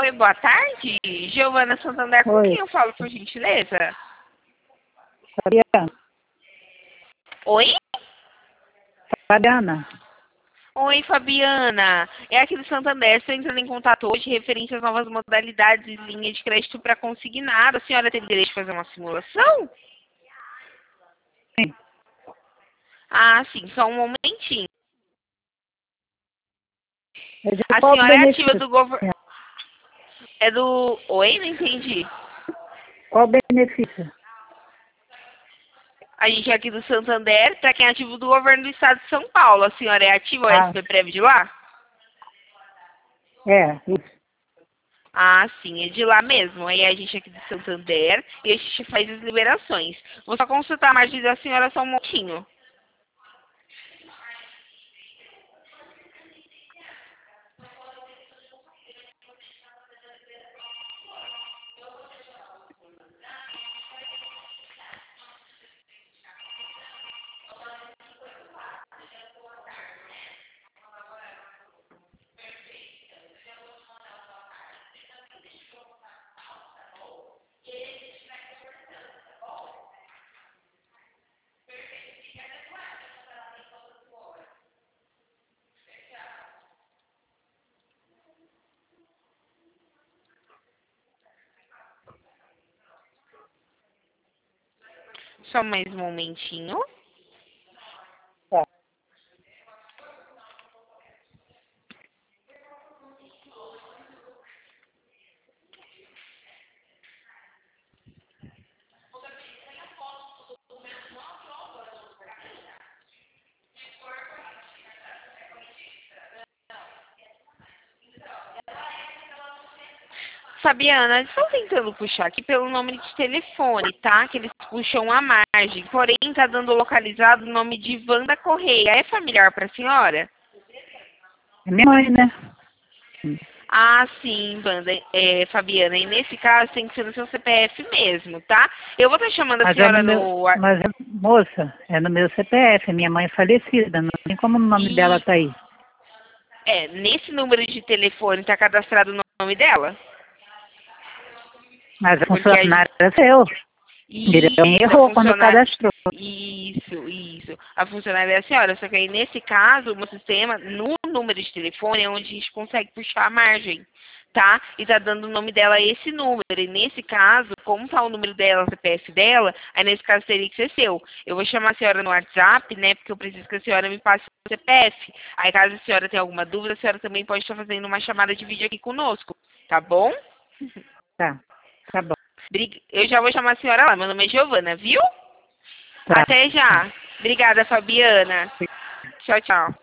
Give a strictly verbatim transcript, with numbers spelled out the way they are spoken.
Oi, boa tarde. Giovana Santander, com Oi. quem eu falo, por gentileza? Fabiana. Oi? Fabiana. Oi, Fabiana. É aqui do Santander. Estou entrando em contato hoje referente às novas modalidades de linha de crédito para consignado. A senhora tem direito de fazer uma simulação? Sim. Ah, sim. Só um momentinho. É de A qual senhora é ativa benefício? do governo... É do... Oi? Não entendi. Qual benefício? A gente é aqui do Santander, para quem é ativo do governo do estado de São Paulo. A senhora é ativa, o Ah, S P Prev de lá? é, isso. Ah, sim, é de lá mesmo. Aí a gente é aqui de Santander e a gente faz as liberações. Vou só consultar a margem da senhora só um momentinho. Só mais um momentinho. Tá. Fabiana, estou tentando puxar aqui pelo número de telefone, tá? Que eles puxam a margem. Porém, tá dando localizado o nome de Wanda Correia. É familiar para a senhora? É minha mãe, né? Hum. Ah, sim, Wanda, é, Fabiana. E nesse caso tem que ser no seu C P F mesmo, tá? Eu vou estar chamando a Mas é no senhora meu, no... ar- mas, é- moça, é no meu C P F, minha mãe é falecida, não tem como o nome dela E tá aí. é, nesse número de telefone tá cadastrado o nome dela? Mas a Porque a gente... funcionária é seu. Ele Isso, a errou quando funcionária... cadastrou. Isso, isso. A funcionária é a senhora. Só que aí, nesse caso, o meu sistema, no número de telefone, é onde a gente consegue puxar a margem, tá? E tá dando o nome dela a esse número. E nesse caso, como tá o número dela, o C P F dela, aí nesse caso teria que ser seu. Eu vou chamar a senhora no WhatsApp, né? Porque eu preciso que a senhora me passe o C P F. Aí, caso a senhora tenha alguma dúvida, a senhora também pode estar fazendo uma chamada de vídeo aqui conosco, tá bom? Tá, tá bom. Brig- Eu já vou chamar a senhora lá. Meu nome é Giovana, viu? Tá, Até tá. já. Obrigada, Fabiana. Tchau, tchau.